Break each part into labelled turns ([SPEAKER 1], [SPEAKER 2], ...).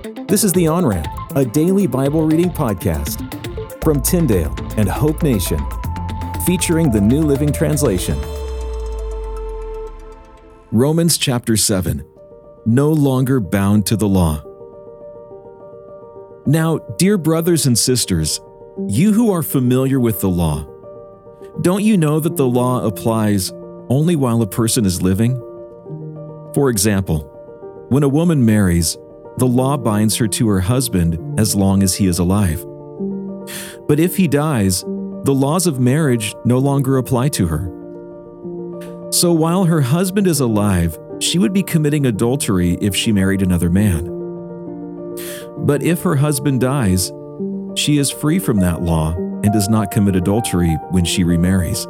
[SPEAKER 1] This is The On-Ramp, a daily Bible reading podcast from Tyndale and Hope Nation, featuring the New Living Translation. Romans chapter 7, no longer bound to the law. Now, dear brothers and sisters, you who are familiar with the law, don't you know that the law applies only while a person is living? For example, when a woman marries, the law binds her to her husband as long as he is alive. But if he dies, the laws of marriage no longer apply to her. So while her husband is alive, she would be committing adultery if she married another man. But if her husband dies, she is free from that law and does not commit adultery when she remarries.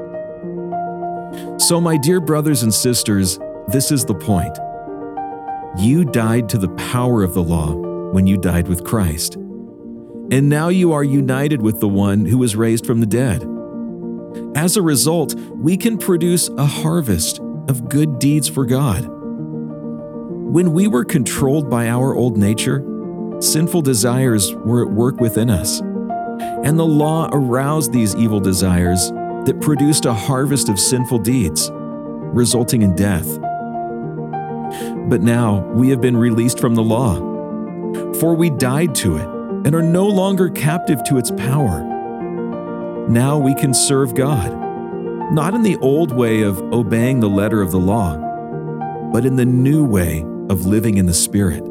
[SPEAKER 1] So my dear brothers and sisters, this is the point. You died to the power of the law when you died with Christ. And now you are united with the one who was raised from the dead. As a result, we can produce a harvest of good deeds for God. When we were controlled by our old nature, sinful desires were at work within us. And the law aroused these evil desires that produced a harvest of sinful deeds, resulting in death. But now we have been released from the law, for we died to it and are no longer captive to its power. Now we can serve God, not in the old way of obeying the letter of the law, but in the new way of living in the Spirit.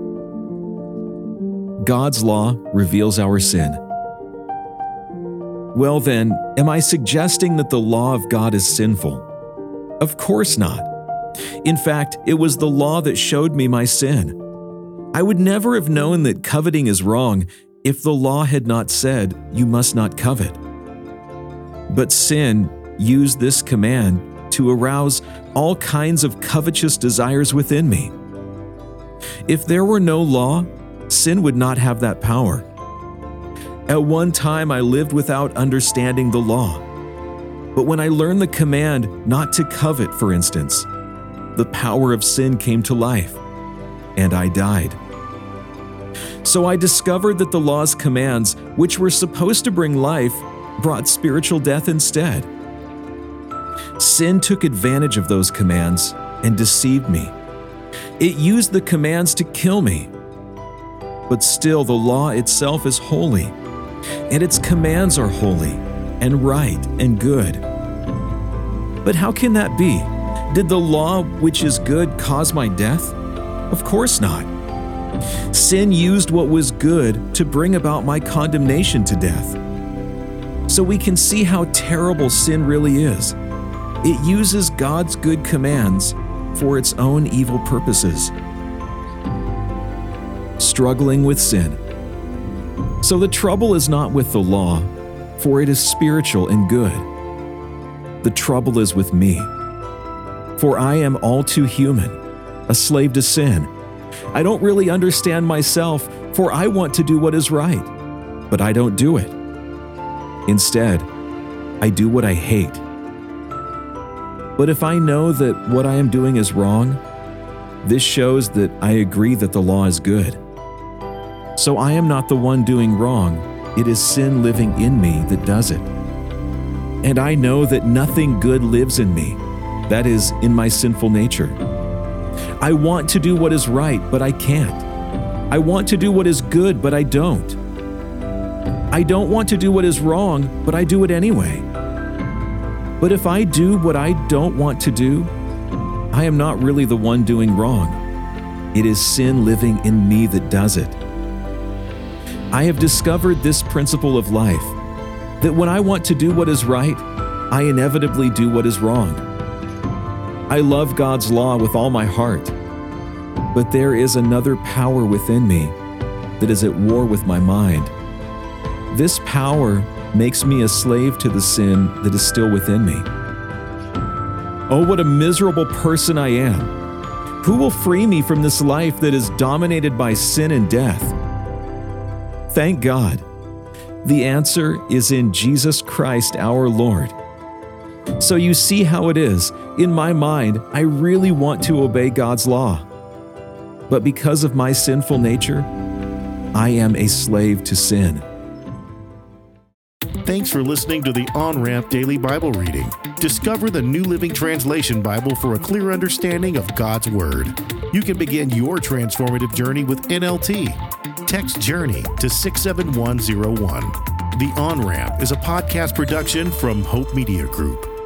[SPEAKER 1] God's law reveals our sin. Well then, am I suggesting that the law of God is sinful? Of course not. In fact, it was the law that showed me my sin. I would never have known that coveting is wrong if the law had not said, "You must not covet." But sin used this command to arouse all kinds of covetous desires within me. If there were no law, sin would not have that power. At one time, I lived without understanding the law. But when I learned the command not to covet, for instance, the power of sin came to life, and I died. So I discovered that the law's commands, which were supposed to bring life, brought spiritual death instead. Sin took advantage of those commands and deceived me. It used the commands to kill me. But still, the law itself is holy, and its commands are holy and right and good. But how can that be? Did the law, which is good, cause my death? Of course not. Sin used what was good to bring about my condemnation to death. So we can see how terrible sin really is. It uses God's good commands for its own evil purposes. Struggling with sin. So the trouble is not with the law, for it is spiritual and good. The trouble is with me. For I am all too human, a slave to sin. I don't really understand myself, for I want to do what is right, but I don't do it. Instead, I do what I hate. But if I know that what I am doing is wrong, this shows that I agree that the law is good. So I am not the one doing wrong, it is sin living in me that does it. And I know that nothing good lives in me, that is, in my sinful nature. I want to do what is right, but I can't. I want to do what is good, but I don't. I don't want to do what is wrong, but I do it anyway. But if I do what I don't want to do, I am not really the one doing wrong. It is sin living in me that does it. I have discovered this principle of life, that when I want to do what is right, I inevitably do what is wrong. I love God's law with all my heart, but there is another power within me that is at war with my mind. This power makes me a slave to the sin that is still within me. Oh, what a miserable person I am! Who will free me from this life that is dominated by sin and death? Thank God. The answer is in Jesus Christ our Lord. So you see how it is. In my mind, I really want to obey God's law. But because of my sinful nature, I am a slave to sin.
[SPEAKER 2] Thanks for listening to the On-Ramp Daily Bible Reading. Discover the New Living Translation Bible for a clear understanding of God's Word. You can begin your transformative journey with NLT. Text JOURNEY to 67101. The On-Ramp is a podcast production from Hope Media Group.